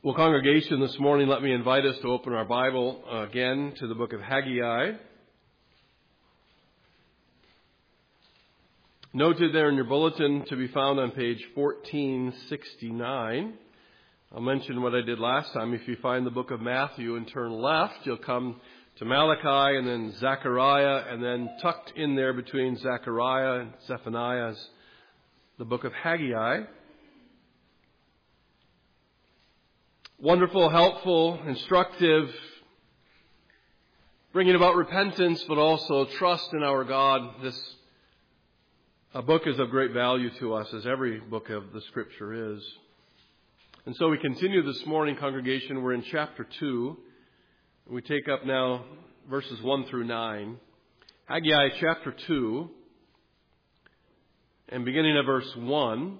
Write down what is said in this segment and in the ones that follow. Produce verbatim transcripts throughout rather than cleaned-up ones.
Well, congregation, this morning, let me invite us to open our Bible again to the book of Haggai. Noted there in your bulletin to be found on page fourteen sixty-nine. I'll mention what I did last time. If you find the book of Matthew and turn left, you'll come to Malachi and then Zechariah, and then tucked in there between Zechariah and Zephaniah is the book of Haggai. Wonderful, helpful, instructive, bringing about repentance, but also trust in our God. This a book is of great value to us, as every book of the Scripture is. And so we continue this morning, congregation. We're in chapter two. We take up now verses one through nine. Haggai chapter two, and beginning at verse one.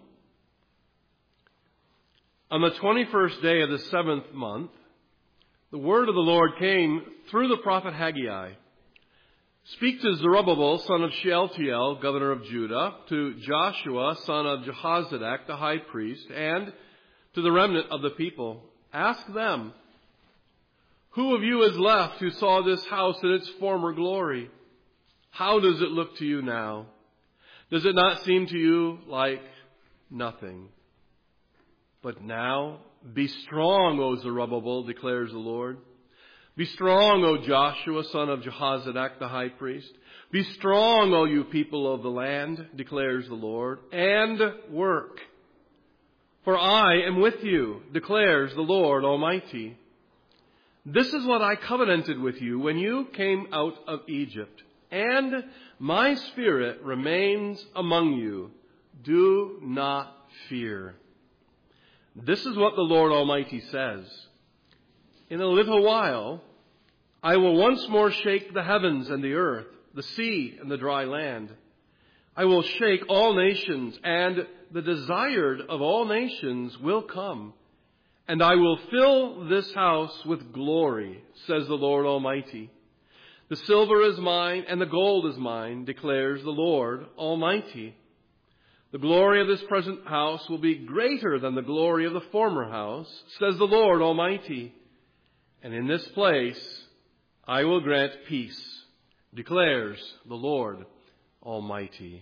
On the twenty-first day of the seventh month, the word of the Lord came through the prophet Haggai. Speak to Zerubbabel, son of Shealtiel, governor of Judah, to Joshua, son of Jehozadak, the high priest, and to the remnant of the people. Ask them, who of you is left who saw this house in its former glory? How does it look to you now? Does it not seem to you like nothing? But now, be strong, O Zerubbabel, declares the Lord. Be strong, O Joshua, son of Jehozadak, the high priest. Be strong, O you people of the land, declares the Lord, and work. For I am with you, declares the Lord Almighty. This is what I covenanted with you when you came out of Egypt, and my spirit remains among you. Do not fear. This is what the Lord Almighty says. In a little while, I will once more shake the heavens and the earth, the sea and the dry land. I will shake all nations, and the desired of all nations will come. And I will fill this house with glory, says the Lord Almighty. The silver is mine and the gold is mine, declares the Lord Almighty. The glory of this present house will be greater than the glory of the former house, says the Lord Almighty. And in this place I will grant peace, declares the Lord Almighty.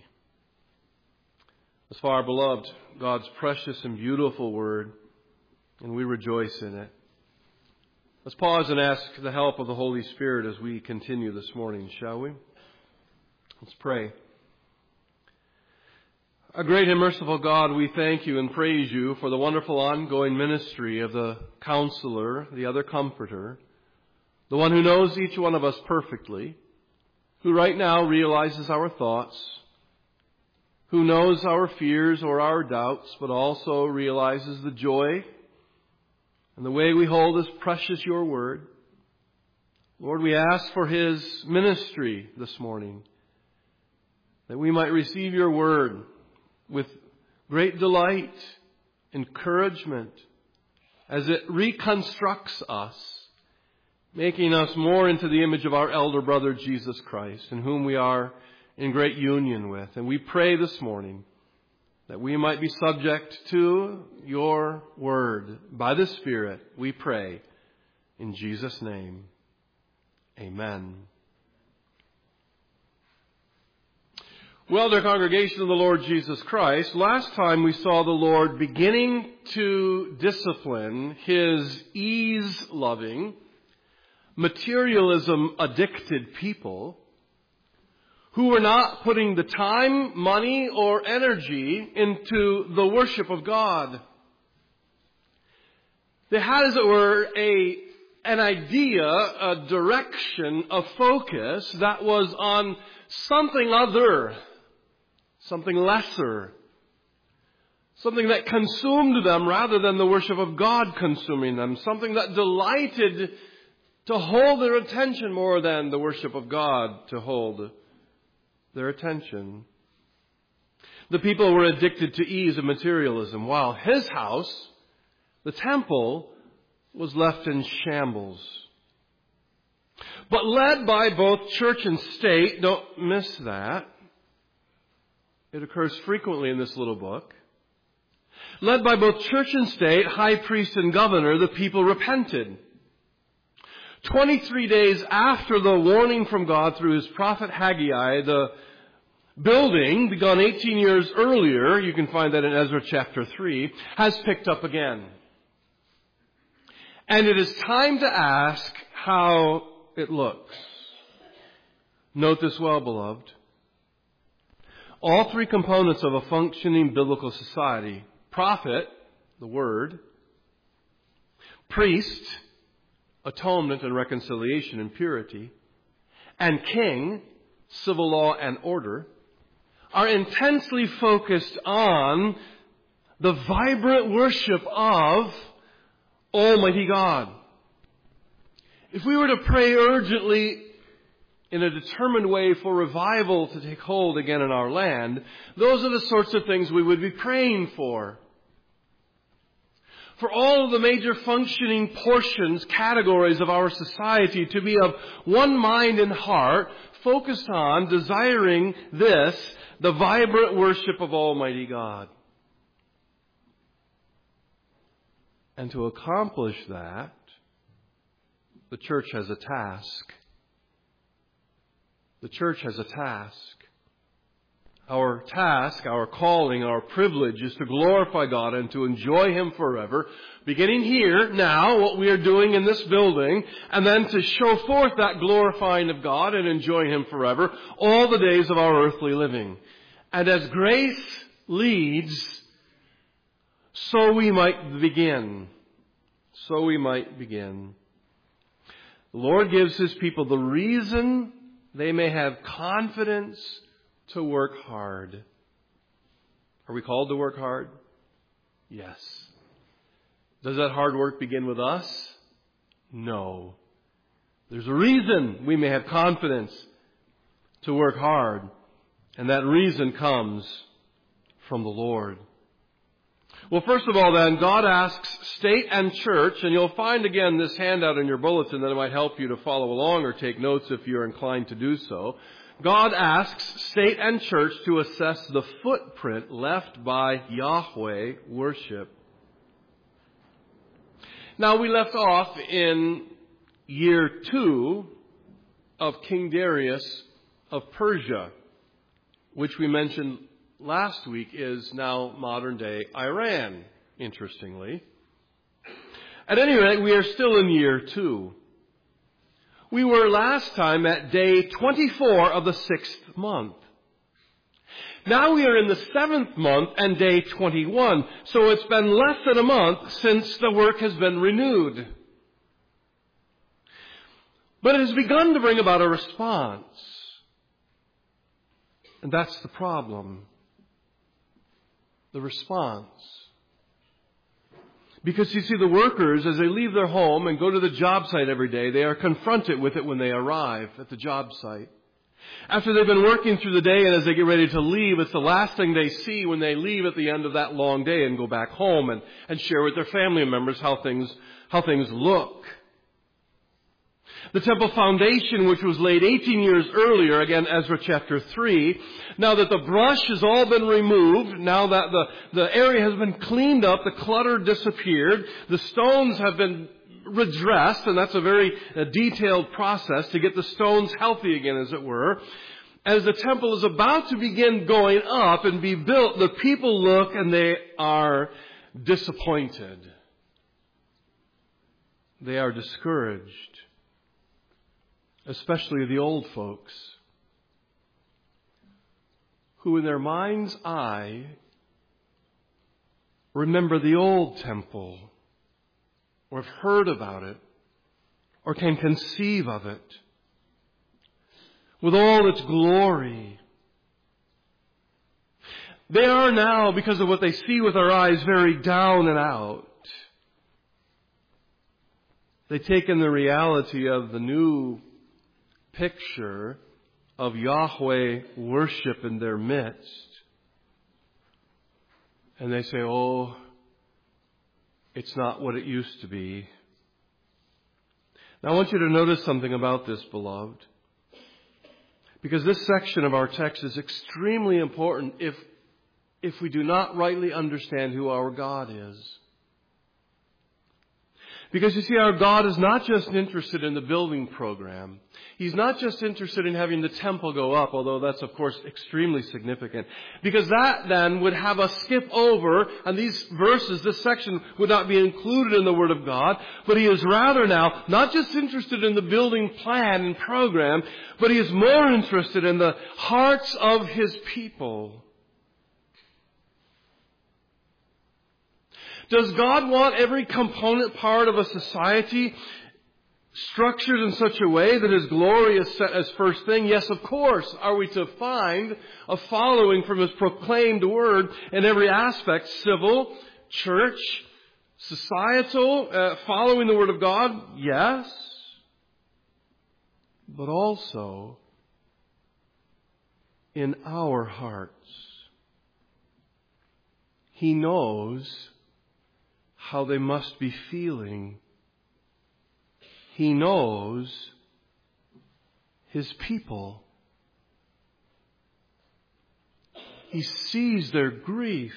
As far, beloved, God's precious and beautiful word, and we rejoice in it. Let's pause and ask the help of the Holy Spirit as we continue this morning, shall we? Let's pray. Our great and merciful God, we thank you and praise you for the wonderful ongoing ministry of the Counselor, the other Comforter, the one who knows each one of us perfectly, who right now realizes our thoughts, who knows our fears or our doubts, but also realizes the joy and the way we hold as precious your word. Lord, we ask for his ministry this morning, that we might receive your word with great delight, encouragement, as it reconstructs us, making us more into the image of our elder brother Jesus Christ, in whom we are in great union with. And we pray this morning that we might be subject to your word. By the Spirit, we pray in Jesus' name. Amen. Well, dear congregation of the Lord Jesus Christ, last time we saw the Lord beginning to discipline his ease-loving, materialism-addicted people who were not putting the time, money, or energy into the worship of God. They had, as it were, a, an idea, a direction, a focus that was on something other, something lesser, something that consumed them rather than the worship of God consuming them, something that delighted to hold their attention more than the worship of God to hold their attention. The people were addicted to ease and materialism, while his house, the temple, was left in shambles. But led by both church and state, don't miss that. It occurs frequently in this little book. Led by both church and state, high priest and governor, the people repented. Twenty-three days after the warning from God through his prophet Haggai, the building, begun eighteen years earlier, you can find that in Ezra chapter three, has picked up again. And it is time to ask how it looks. Note this well, beloved. All three components of a functioning biblical society, prophet, the word, priest, atonement and reconciliation and purity, and king, civil law and order, are intensely focused on the vibrant worship of Almighty God. If we were to pray urgently in a determined way for revival to take hold again in our land, those are the sorts of things we would be praying for. For all of the major functioning portions, categories of our society to be of one mind and heart, focused on desiring this, the vibrant worship of Almighty God. And to accomplish that, the church has a task. The church has a task. Our task, our calling, our privilege is to glorify God and to enjoy Him forever, beginning here, now, what we are doing in this building, and then to show forth that glorifying of God and enjoying Him forever all the days of our earthly living. And as grace leads, so we might begin. So we might begin. The Lord gives His people the reason they may have confidence to work hard. Are we called to work hard? Yes. Does that hard work begin with us? No. There's a reason we may have confidence to work hard, and that reason comes from the Lord. Well, first of all then, God asks state and church, and you'll find again this handout in your bulletin that might help you to follow along or take notes if you're inclined to do so. God asks state and church to assess the footprint left by Yahweh worship. Now, we left off in year two of King Darius of Persia, which we mentioned last week is now modern-day Iran, interestingly. At any rate, we are still in year two. We were last time at day twenty-four of the sixth month. Now we are in the seventh month and day twenty-one, so it's been less than a month since the work has been renewed. But it has begun to bring about a response. And that's the problem. The response. Because you see, the workers, as they leave their home and go to the job site every day, they are confronted with it when they arrive at the job site. After they've been working through the day and as they get ready to leave, it's the last thing they see when they leave at the end of that long day and go back home and, and share with their family members how things, how things look. The temple foundation, which was laid eighteen years earlier, again, Ezra chapter three, now that the brush has all been removed, now that the, the area has been cleaned up, the clutter disappeared, the stones have been redressed, and that's a very uh, detailed process to get the stones healthy again, as it were. As the temple is about to begin going up and be built, the people look and they are disappointed. They are discouraged. Especially the old folks, who in their mind's eye remember the old temple, or have heard about it, or can conceive of it, with all its glory. They are now, because of what they see with their eyes, very down and out. They take in the reality of the new picture of Yahweh worship in their midst. And they say, oh, it's not what it used to be. Now I want you to notice something about this, beloved. Because this section of our text is extremely important if if we do not rightly understand who our God is. Because you see, our God is not just interested in the building program. He's not just interested in having the temple go up, although that's, of course, extremely significant. Because that then would have us skip over, and these verses, this section, would not be included in the Word of God. But He is rather now not just interested in the building plan and program, but He is more interested in the hearts of His people. Does God want every component part of a society structured in such a way that His glory is set as first thing? Yes, of course. Are we to find a following from His proclaimed word in every aspect? Civil, church, societal, uh, following the word of God? Yes. But also in our hearts. He knows how they must be feeling. He knows His people. He sees their grief.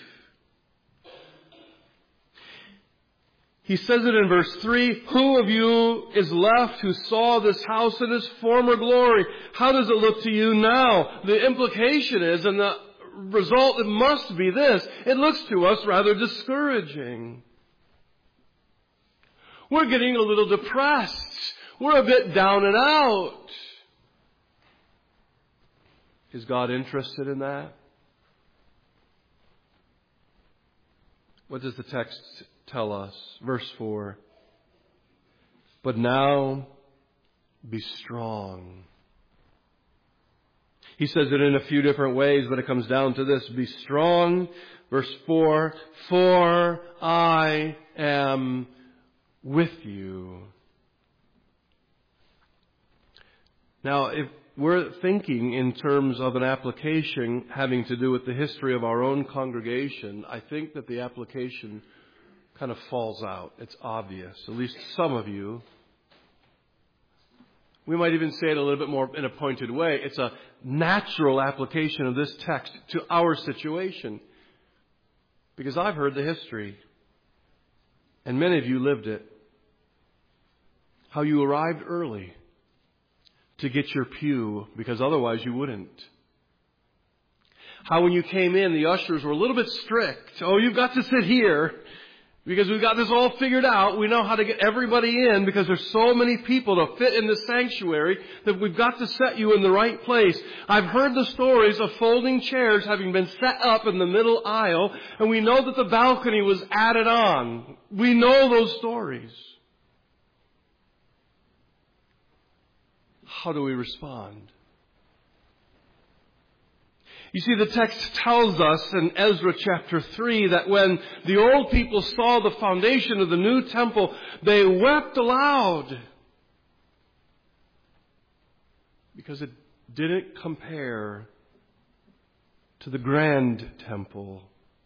He says it in verse three, who of you is left who saw this house in its former glory? How does it look to you now? The implication is, and the result it must be this, it looks to us rather discouraging. We're getting a little depressed. We're a bit down and out. Is God interested in that? What does the text tell us? Verse four. But now be strong. He says it in a few different ways, but it comes down to this. Be strong. Verse four. For I am with you. Now, if we're thinking in terms of an application having to do with the history of our own congregation, I think that the application kind of falls out. It's obvious. At least some of you. We might even say it a little bit more in a pointed way. It's a natural application of this text to our situation. Because I've heard the history. And many of you lived it. How you arrived early to get your pew because otherwise you wouldn't. How when you came in, the ushers were a little bit strict. Oh, you've got to sit here because we've got this all figured out. We know how to get everybody in because there's so many people to fit in the sanctuary that we've got to set you in the right place. I've heard the stories of folding chairs having been set up in the middle aisle, and we know that the balcony was added on. We know those stories. How do we respond? You see, the text tells us in Ezra chapter three that when the old people saw the foundation of the new temple, they wept aloud. Because it didn't compare to the grand temple.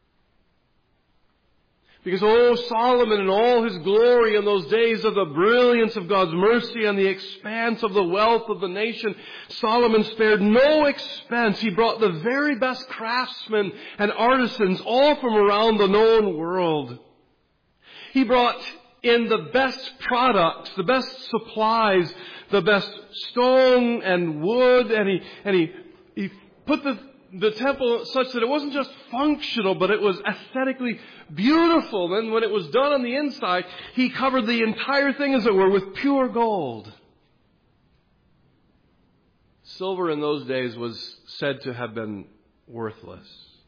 Because, oh, Solomon in all his glory in those days of the brilliance of God's mercy and the expanse of the wealth of the nation, Solomon spared no expense. He brought the very best craftsmen and artisans all from around the known world. He brought in the best products, the best supplies, the best stone and wood, and he, and he, he put the the temple such that it wasn't just functional, but it was aesthetically beautiful. Then when it was done on the inside, he covered the entire thing, as it were, with pure gold. Silver in those days was said to have been worthless.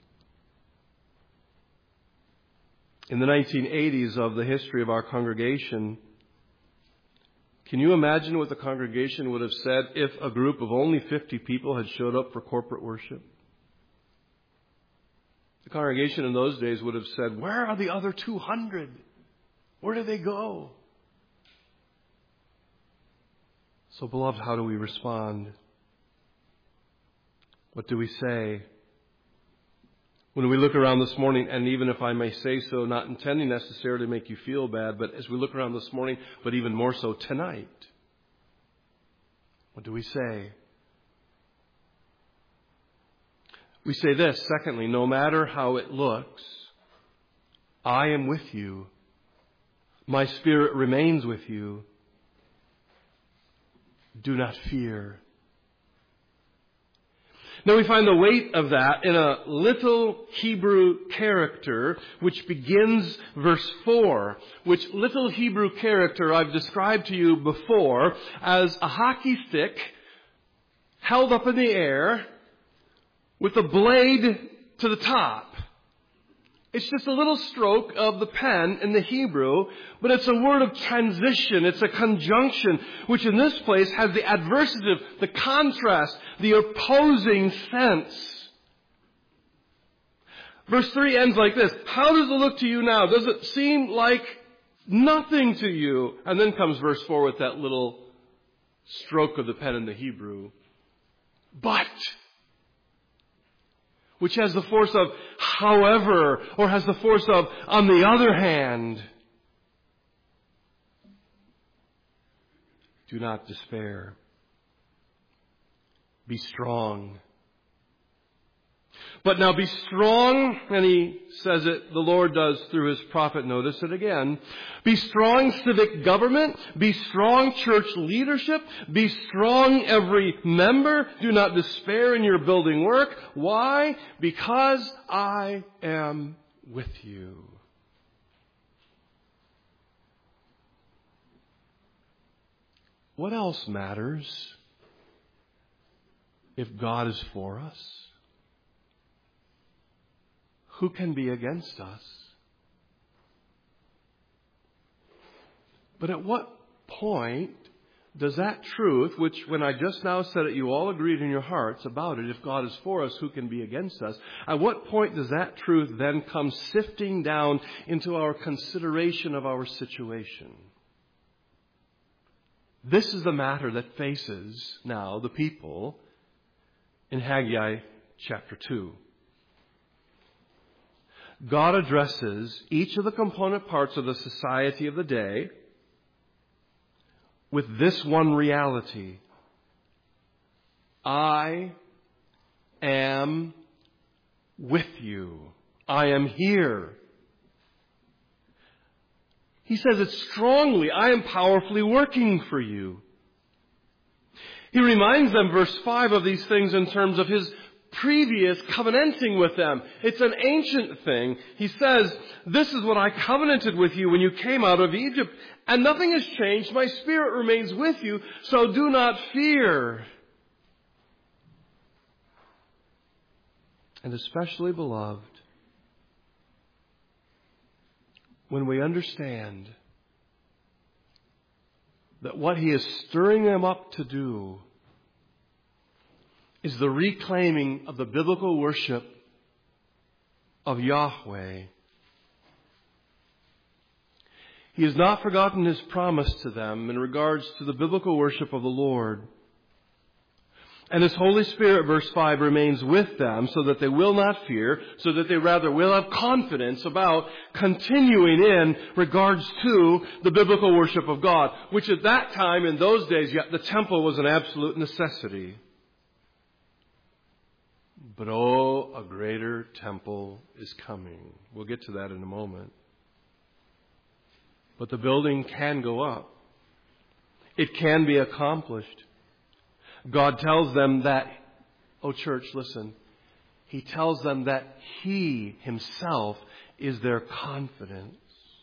In the nineteen eighties of the history of our congregation, can you imagine what the congregation would have said if a group of only fifty people had showed up for corporate worship? The congregation in those days would have said, where are the other two hundred? Where do they go? So, beloved, how do we respond? What do we say? When we look around this morning, and even if I may say so, not intending necessarily to make you feel bad, but as we look around this morning, but even more so tonight, what do we say? We say this, secondly, no matter how it looks, I am with you. My Spirit remains with you. Do not fear. Now we find the weight of that in a little Hebrew character which begins verse four, which little Hebrew character I've described to you before as a hockey stick held up in the air with a blade to the top. It's just a little stroke of the pen in the Hebrew, but it's a word of transition. It's a conjunction, which in this place has the adversative, the contrast, the opposing sense. Verse three ends like this. How does it look to you now? Does it seem like nothing to you? And then comes verse four with that little stroke of the pen in the Hebrew. But, which has the force of however, or has the force of on the other hand. Do not despair. Be strong. But now be strong, and he says it, the Lord does through his prophet, notice it again. Be strong civic government, be strong church leadership, be strong every member. Do not despair in your building work. Why? Because I am with you. What else matters if God is for us? Who can be against us? But at what point does that truth, which when I just now said it, you all agreed in your hearts about it, if God is for us, who can be against us? At what point does that truth then come sifting down into our consideration of our situation? This is the matter that faces now the people in Haggai chapter two. God addresses each of the component parts of the society of the day with this one reality. I am with you. I am here. He says it strongly. I am powerfully working for you. He reminds them, verse five, of these things in terms of his previous covenanting with them. It's an ancient thing. He says, this is what I covenanted with you when you came out of Egypt, and nothing has changed. My Spirit remains with you, so do not fear. And especially, beloved, when we understand that what he is stirring them up to do is the reclaiming of the biblical worship of Yahweh. He has not forgotten his promise to them in regards to the biblical worship of the Lord. And his Holy Spirit, verse five, remains with them so that they will not fear, so that they rather will have confidence about continuing in regards to the biblical worship of God, which at that time, in those days, yet the temple was an absolute necessity. But oh, a greater temple is coming. We'll get to that in a moment. But the building can go up. It can be accomplished. God tells them that, oh church, listen. He tells them that He Himself is their confidence.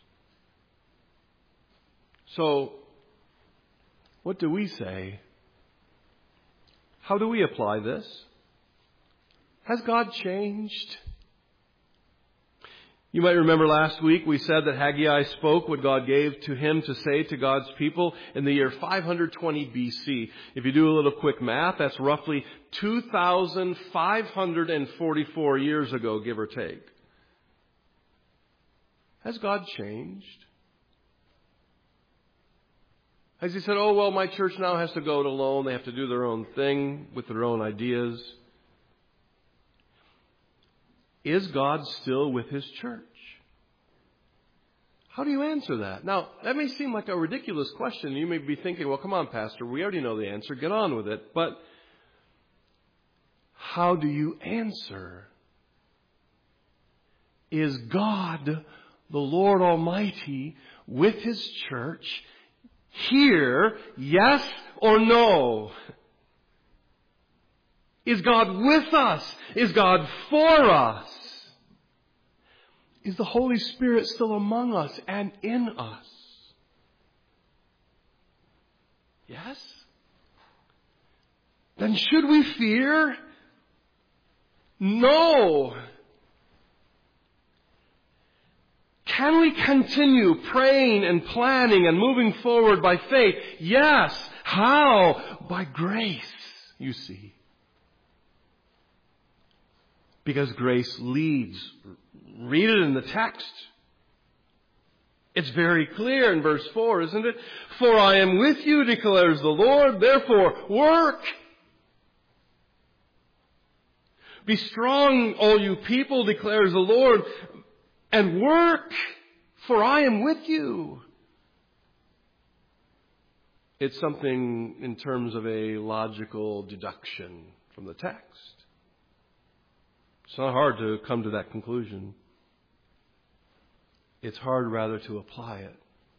So, what do we say? How do we apply this? Has God changed? You might remember last week we said that Haggai spoke what God gave to him to say to God's people in the year five hundred twenty B C. If you do a little quick math, that's roughly two thousand five hundred forty-four years ago, give or take. Has God changed? Has He said, oh, well, my church now has to go it alone. They have to do their own thing with their own ideas. Is God still with His church? How do you answer that? Now, that may seem like a ridiculous question. You may be thinking, well, come on, Pastor, we already know the answer. Get on with it. But how do you answer? Is God, the Lord Almighty, with His church here, yes or no? Is God with us? Is God for us? Is the Holy Spirit still among us and in us? Yes? Then should we fear? No. Can we continue praying and planning and moving forward by faith? Yes. How? By grace, you see. Because grace leads. Read it in the text. It's very clear in verse four, isn't it? For I am with you, declares the Lord, therefore work. Be strong, all you people, declares the Lord, and work, for I am with you. It's something in terms of a logical deduction from the text. It's not hard to come to that conclusion. It's hard, rather, to apply it,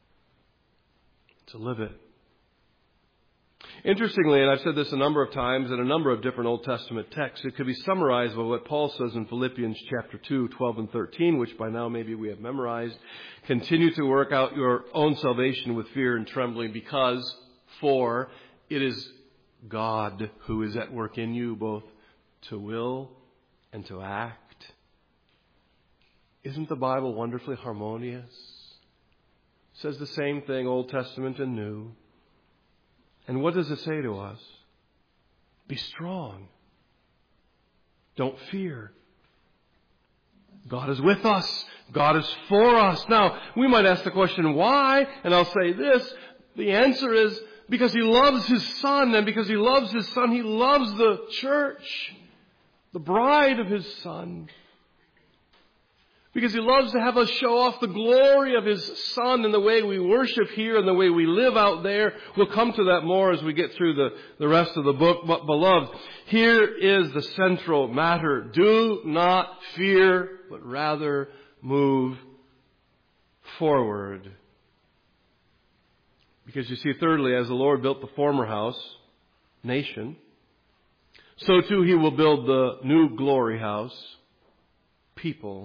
to live it. Interestingly, and I've said this a number of times in a number of different Old Testament texts, it could be summarized by what Paul says in Philippians chapter two, twelve and thirteen, which by now maybe we have memorized. Continue to work out your own salvation with fear and trembling, because, for it is God who is at work in you, both to will and to act. Isn't the Bible wonderfully harmonious? It says the same thing, Old Testament and New. And what does it say to us? Be strong. Don't fear. God is with us. God is for us. Now, we might ask the question, why? And I'll say this. The answer is because He loves His Son. And because He loves His Son, He loves the church, the bride of His Son. Because He loves to have us show off the glory of His Son in the way we worship here and the way we live out there. We'll come to that more as we get through the, the rest of the book. But beloved, here is the central matter. Do not fear, but rather move forward. Because you see, thirdly, as the Lord built the former house, nation, so too He will build the new glory house, people.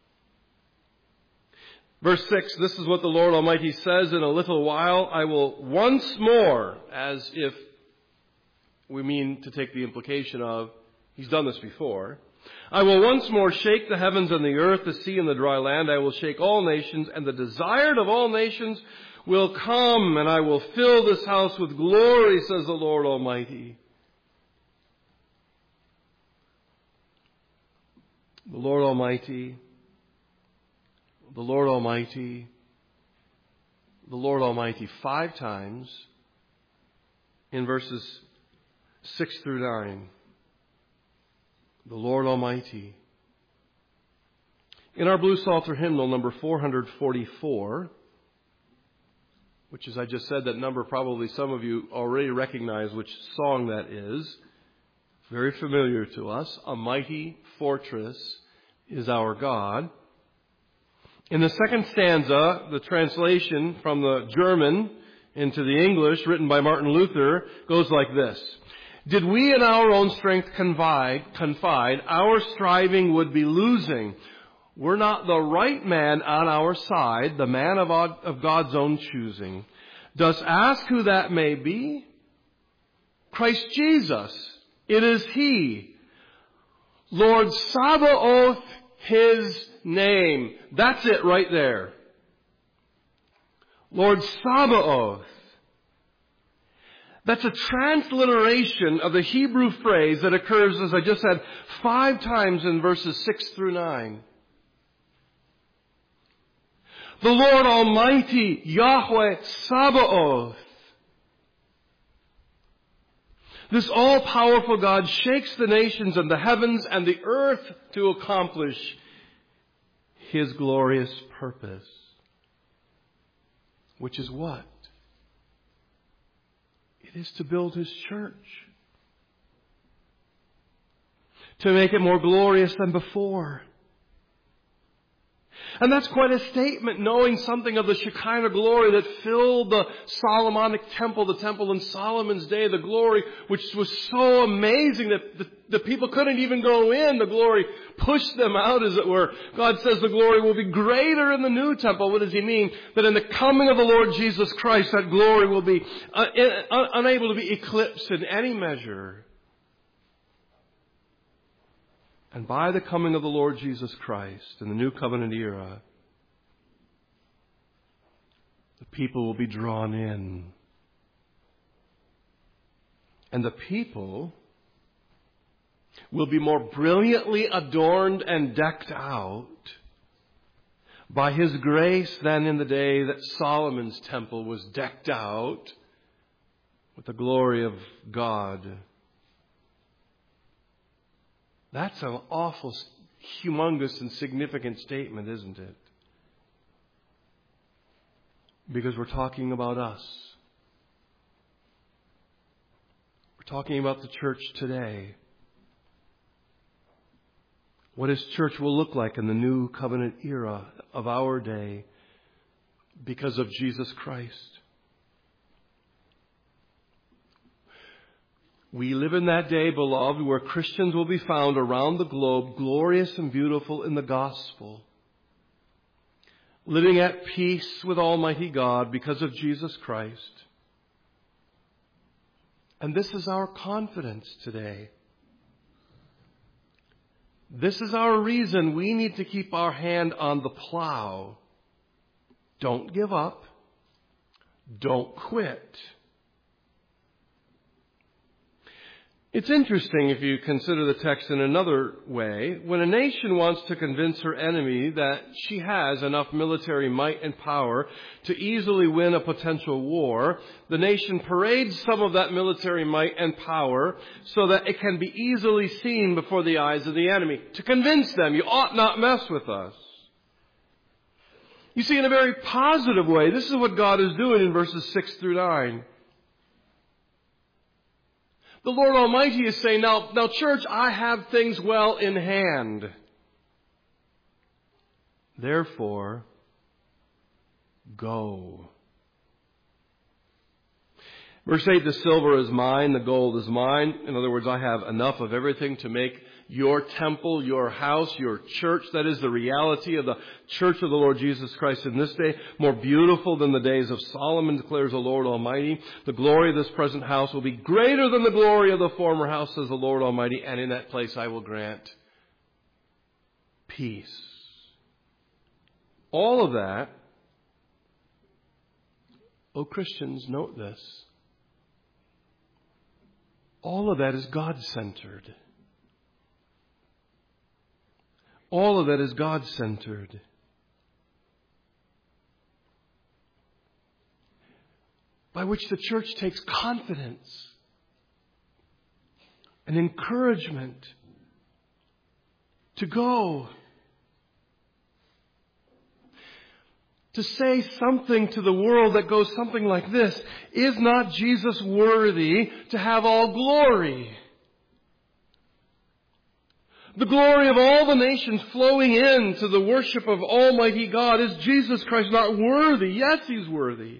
Verse six, this is what the Lord Almighty says, in a little while I will once more, as if we mean to take the implication of, He's done this before, I will once more shake the heavens and the earth, the sea and the dry land. I will shake all nations, and the desired of all nations will come, and I will fill this house with glory, says the Lord Almighty. The Lord Almighty, the Lord Almighty, the Lord Almighty, five times in verses six through nine. The Lord Almighty. In our Blue Psalter hymnal number four forty-four, which, as I just said, that number probably some of you already recognize which song that is. Very familiar to us. A mighty fortress is our God. In the second stanza, the translation from the German into the English, written by Martin Luther, goes like this. Did we in our own strength confide, confide, our striving would be losing. We're not the right man on our side, the man of, of God's own choosing. Dost ask who that may be? Christ Jesus. It is He. Lord Sabaoth, His name. That's it right there. Lord Sabaoth. That's a transliteration of the Hebrew phrase that occurs, as I just said, five times in verses six through nine. The Lord Almighty, Yahweh Sabaoth. This all-powerful God shakes the nations and the heavens and the earth to accomplish His glorious purpose. Which is what? It is to build His church. to make it more glorious than before. And that's quite a statement, knowing something of the Shekinah glory that filled the Solomonic temple, the temple in Solomon's day, the glory which was so amazing that the, the people couldn't even go in. The glory pushed them out, as it were. God says the glory will be greater in the new temple. What does He mean? That in the coming of the Lord Jesus Christ, that glory will be uh, un- unable to be eclipsed in any measure. And by the coming of the Lord Jesus Christ in the new covenant era, the people will be drawn in. And the people will be more brilliantly adorned and decked out by His grace than in the day that Solomon's temple was decked out with the glory of God. That's an awful, humongous and significant statement, isn't it? Because we're talking about us. We're talking about the church today. What His church will look like in the new covenant era of our day because of Jesus Christ. We live in that day, beloved, where Christians will be found around the globe, glorious and beautiful in the gospel, living at peace with Almighty God because of Jesus Christ. And this is our confidence today. This is our reason we need to keep our hand on the plow. Don't give up. Don't quit. It's interesting if you consider the text in another way. When a nation wants to convince her enemy that she has enough military might and power to easily win a potential war, the nation parades some of that military might and power so that it can be easily seen before the eyes of the enemy, to convince them, you ought not mess with us. You see, in a very positive way, this is what God is doing in verses six through nine. The Lord Almighty is saying, now, now church, I have things well in hand. Therefore, go. Verse eight, the silver is mine, the gold is mine. In other words, I have enough of everything to make your temple, your house, your church, that is the reality of the church of the Lord Jesus Christ in this day, more beautiful than the days of Solomon, declares the Lord Almighty. The glory of this present house will be greater than the glory of the former house, says the Lord Almighty, and in that place I will grant peace. All of that, oh Christians, note this, all of that is God-centered. All of that is God-centered. By which the church takes confidence and encouragement to go. To say something to the world that goes something like this: is not Jesus worthy to have all glory? The glory of all the nations flowing into the worship of Almighty God. Is Jesus Christ not worthy? Yes, He's worthy.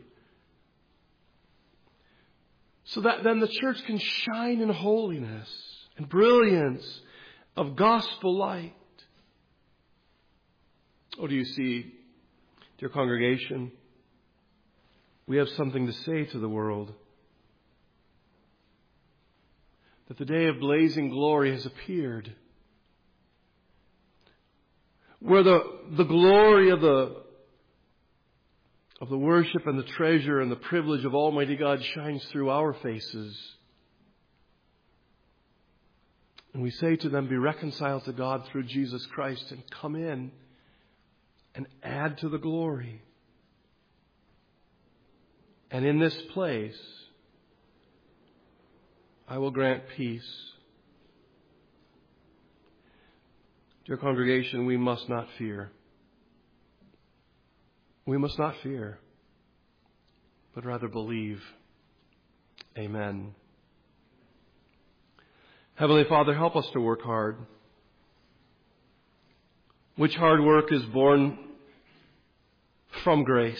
So that then the church can shine in holiness and brilliance of gospel light. Oh, do you see, dear congregation, we have something to say to the world. That the day of blazing glory has appeared. Where the, the glory of the, of the worship and the treasure and the privilege of Almighty God shines through our faces. And we say to them, be reconciled to God through Jesus Christ and come in and add to the glory. And in this place, I will grant peace. Dear congregation, we must not fear. We must not fear, but rather believe. Amen. Heavenly Father, help us to work hard. Which hard work is born from grace.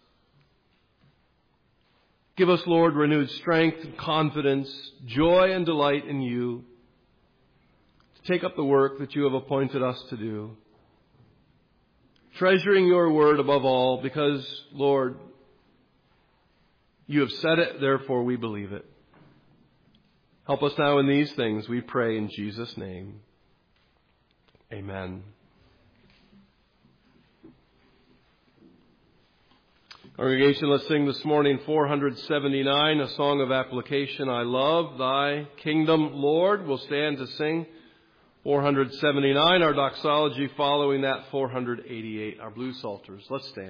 Give us, Lord, renewed strength and confidence, joy and delight in you, to take up the work that you have appointed us to do. Treasuring your word above all, because, Lord, you have said it, therefore we believe it. Help us now in these things, we pray in Jesus' name. Amen. Congregation, let's sing this morning four seventy-nine, a song of application. I love thy kingdom, Lord. We'll stand to sing four seventy-nine, our doxology following that four eighty-eight, our blue psalters. Let's stand.